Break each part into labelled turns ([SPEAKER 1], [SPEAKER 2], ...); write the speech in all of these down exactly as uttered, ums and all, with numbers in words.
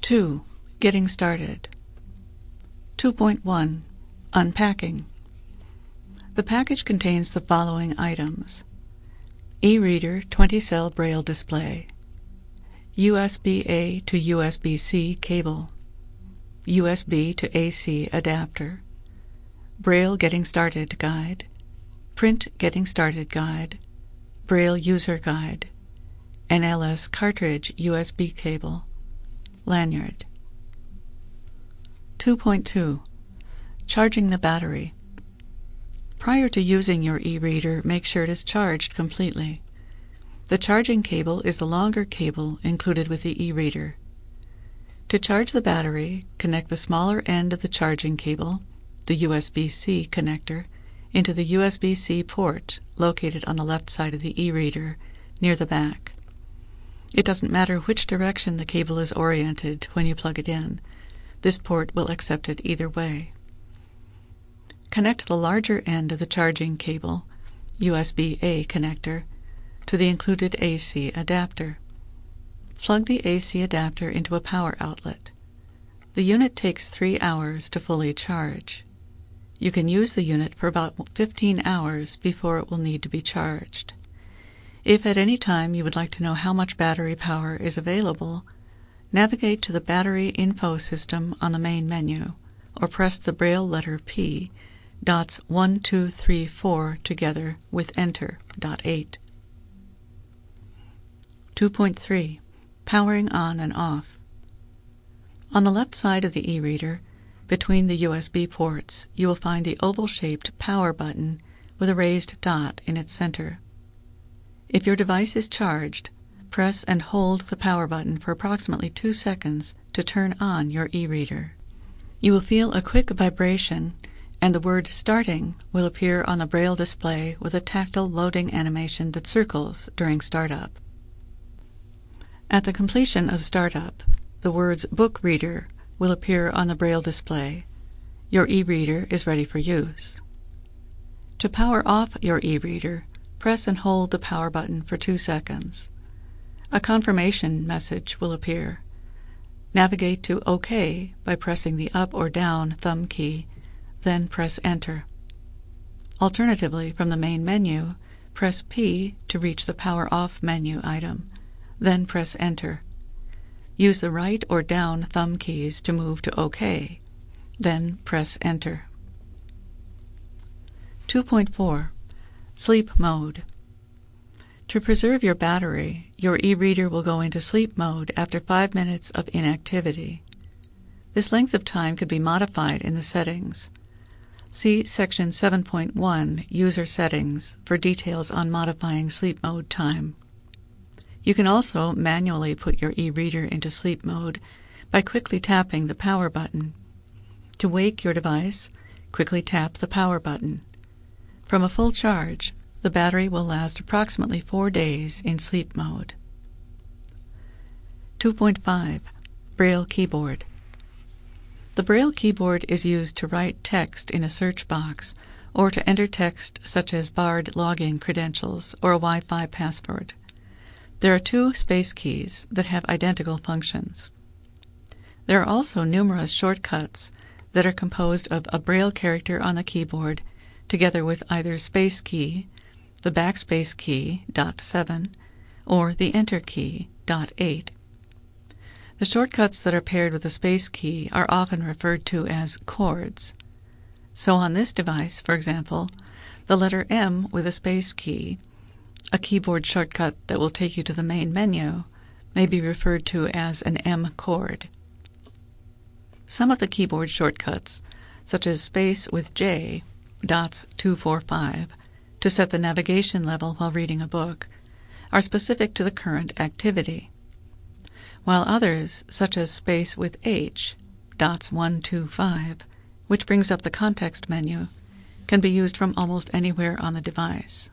[SPEAKER 1] two. Getting started. two point one. Unpacking. The package contains the following items: e-reader twenty cell Braille display, U S B A to U S B C cable, U S B to A C adapter, Braille Getting Started Guide, Print Getting Started Guide, Braille User Guide, N L S cartridge U S B cable, lanyard. two point two. Charging the battery. Prior to using your e-reader, make sure it is charged completely. The charging cable is the longer cable included with the e-reader. To charge the battery, connect the smaller end of the charging cable, the U S B C connector, into the U S B C port located on the left side of the e-reader, near the back. It doesn't matter which direction the cable is oriented when you plug it in. This port will accept it either way. Connect the larger end of the charging cable, U S B A connector, to the included A C adapter. Plug the A C adapter into a power outlet. The unit takes three hours to fully charge. You can use the unit for about fifteen hours before it will need to be charged. If at any time you would like to know how much battery power is available, navigate to the Battery Info System on the main menu, or press the Braille letter P, dots one, two, three, four together with Enter, dot eight. two point three. Powering on and off. On the left side of the e-reader, between the U S B ports, you will find the oval-shaped Power button with a raised dot in its center. If your device is charged, press and hold the Power button for approximately two seconds to turn on your e-reader. You will feel a quick vibration, and the word Starting will appear on the Braille display with a tactile loading animation that circles during startup. At the completion of startup, the words Book Reader will appear on the Braille display. Your e-reader is ready for use. To power off your e-reader, press and hold the Power button for two seconds. A confirmation message will appear. Navigate to OK by pressing the up or down thumb key, then press Enter. Alternatively, from the main menu, press P to reach the Power Off menu item, then press Enter. Use the right or down thumb keys to move to OK, then press Enter. two point four. Sleep mode. To preserve your battery, your e-reader will go into sleep mode after five minutes of inactivity. This length of time could be modified in the settings. See Section seven point one, User Settings, for details on modifying sleep mode time. You can also manually put your e-reader into sleep mode by quickly tapping the Power button. To wake your device, quickly tap the Power button. From a full charge, the battery will last approximately four days in sleep mode. two point five. Braille Keyboard. The Braille keyboard is used to write text in a search box or to enter text such as barred login credentials or a Wi-Fi password. There are two space keys that have identical functions. There are also numerous shortcuts that are composed of a Braille character on the keyboard together with either space key, the backspace key, dot seven, or the Enter key, dot eight. The shortcuts that are paired with the space key are often referred to as chords. So on this device, for example, the letter M with a space key, a keyboard shortcut that will take you to the main menu, may be referred to as an M chord. Some of the keyboard shortcuts, such as space with J, dots two four five, to set the navigation level while reading a book, are specific to the current activity, while others, such as space with H, dots one two five, which brings up the context menu, can be used from almost anywhere on the device.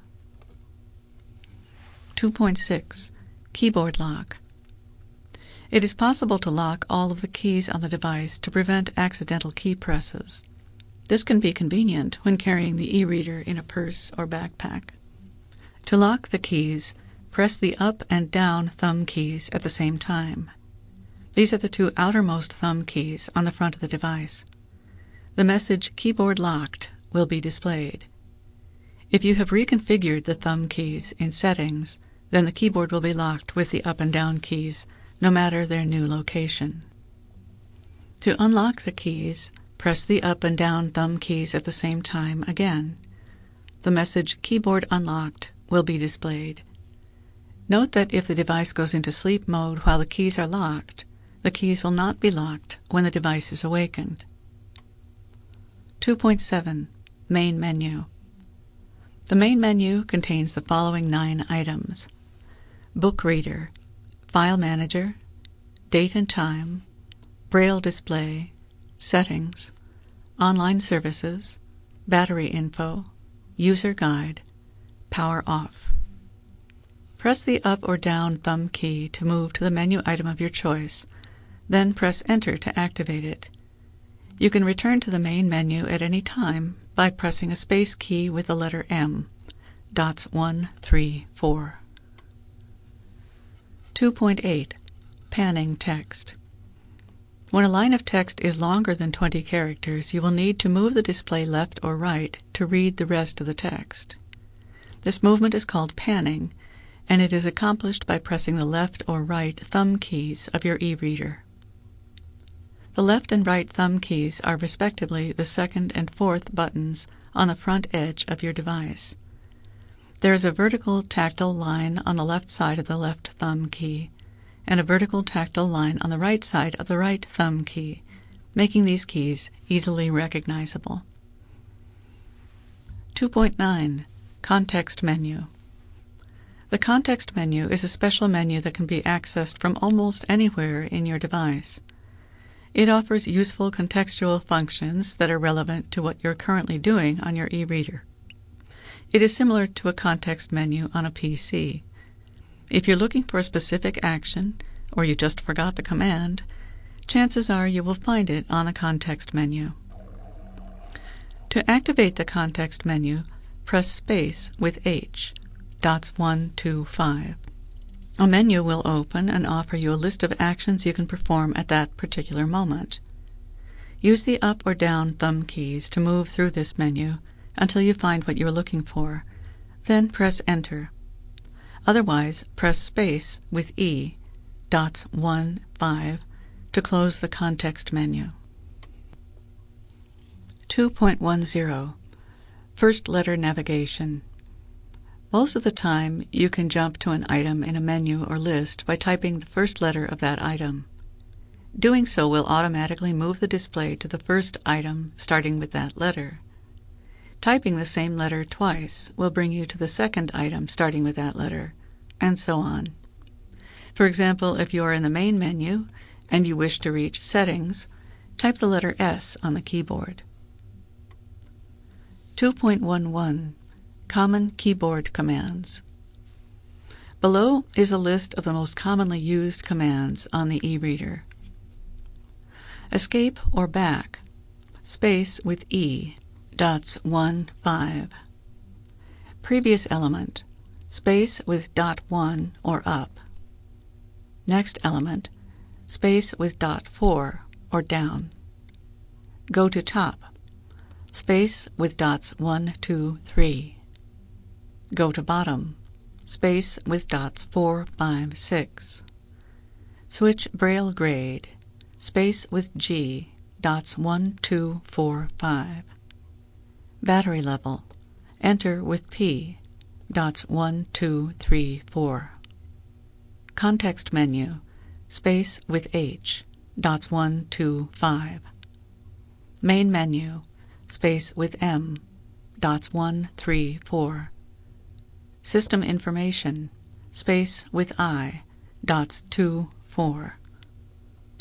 [SPEAKER 1] two point six. Keyboard Lock. It is possible to lock all of the keys on the device to prevent accidental key presses. This can be convenient when carrying the e-reader in a purse or backpack. To lock the keys, press the up and down thumb keys at the same time. These are the two outermost thumb keys on the front of the device. The message "Keyboard Locked" will be displayed. If you have reconfigured the thumb keys in Settings, then the keyboard will be locked with the up and down keys, no matter their new location. To unlock the keys, press the up and down thumb keys at the same time again. The message "Keyboard Unlocked" will be displayed. Note that if the device goes into sleep mode while the keys are locked, the keys will not be locked when the device is awakened. two point seven. Main Menu. The main menu contains the following nine items: Book Reader, File Manager, Date and Time, Braille Display, Settings, Online Services, Battery Info, User Guide, Power Off. Press the up or down thumb key to move to the menu item of your choice, then press Enter to activate it. You can return to the main menu at any time by pressing a space key with the letter M, dots one, three, four. two point eight. Panning Text. When a line of text is longer than twenty characters, you will need to move the display left or right to read the rest of the text. This movement is called panning, and it is accomplished by pressing the left or right thumb keys of your e-reader. The left and right thumb keys are respectively the second and fourth buttons on the front edge of your device. There is a vertical tactile line on the left side of the left thumb key, and a vertical tactile line on the right side of the right thumb key, making these keys easily recognizable. two point nine. Context Menu. The context menu is a special menu that can be accessed from almost anywhere in your device. It offers useful contextual functions that are relevant to what you're currently doing on your e-reader. It is similar to a context menu on a P C. If you're looking for a specific action, or you just forgot the command, chances are you will find it on the context menu. To activate the context menu, press space with H, dots one, two, five. A menu will open and offer you a list of actions you can perform at that particular moment. Use the up or down thumb keys to move through this menu until you find what you are looking for, then press Enter. Otherwise, press space with E, dots one, five, to close the context menu. two point ten. First Letter Navigation. Most of the time, you can jump to an item in a menu or list by typing the first letter of that item. Doing so will automatically move the display to the first item starting with that letter. Typing the same letter twice will bring you to the second item starting with that letter, and so on. For example, if you are in the main menu and you wish to reach Settings, type the letter S on the keyboard. two point eleven. Common Keyboard Commands. Below is a list of the most commonly used commands on the e-reader. Escape or Back, space with E, dots one, five. Previous element, space with dot one or up. Next element, space with dot four or down. Go to top, space with dots one, two, three. Go to bottom, space with dots four, five, six. Switch Braille grade, space with G, dots one, two, four, five. Battery level, enter with P, dots one, two, three, four. Context menu, space with H, dots one, two, five. Main menu, space with M, dots one, three, four. System information, space with I, dots two, four.